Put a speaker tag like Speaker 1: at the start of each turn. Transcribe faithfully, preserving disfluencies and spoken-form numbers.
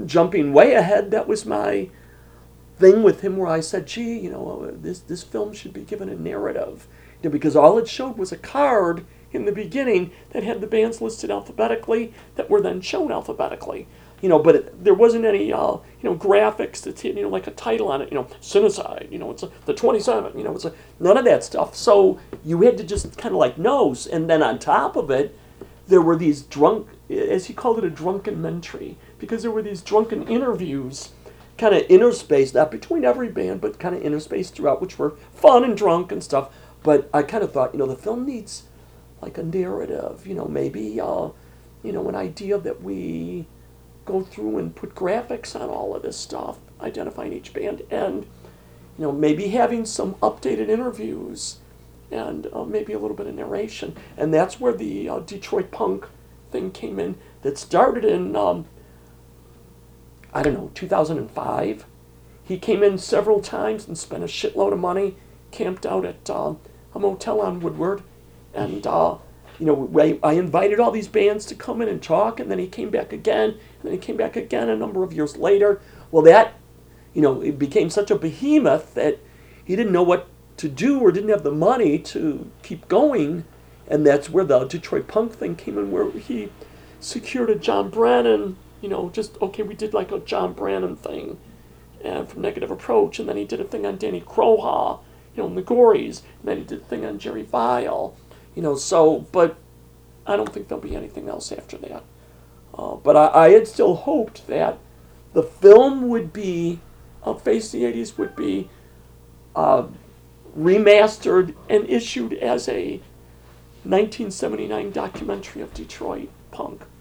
Speaker 1: jumping way ahead, that was my thing with him where I said, gee, you know, this, this film should be given a narrative. You know, because all it showed was a card in the beginning that had the bands listed alphabetically that were then shown alphabetically. You know, but it, there wasn't any, uh, you know, graphics that, you know, like a title on it, you know, Cinecide, you know, it's a, the twenty-seven, you know, it's a, none of that stuff. So you had to just kind of like nose. And then on top of it, there were these drunk, as he called it, a drunken mentry, because there were these drunken interviews kind of interspaced, not between every band, but kind of interspaced throughout, which were fun and drunk and stuff. But I kind of thought, you know, the film needs like a narrative, you know, maybe, uh, you know, an idea that we go through and put graphics on all of this stuff, identifying each band, and, you know, maybe having some updated interviews and uh, maybe a little bit of narration. And that's where the uh, Detroit punk thing came in, that started in, um, I don't know, two thousand five. He came in several times and spent a shitload of money, camped out at uh, a motel on Woodward, and, uh, you know, I, I invited all these bands to come in and talk, and then he came back again, and then he came back again a number of years later. Well, that, you know, it became such a behemoth that he didn't know what to do or didn't have the money to keep going, and that's where the Detroit punk thing came in, where he secured a John Brennan, you know, just, okay, we did like a John Brennan thing and from Negative Approach, and then he did a thing on Danny Kroha, you know, and the Gories, and then he did a thing on Jerry Vile. You know, so, but I don't think there'll be anything else after that. Uh, but I, I had still hoped that the film would be, uh, Face the eighties would be uh, remastered and issued as a nineteen seventy-nine documentary of Detroit punk.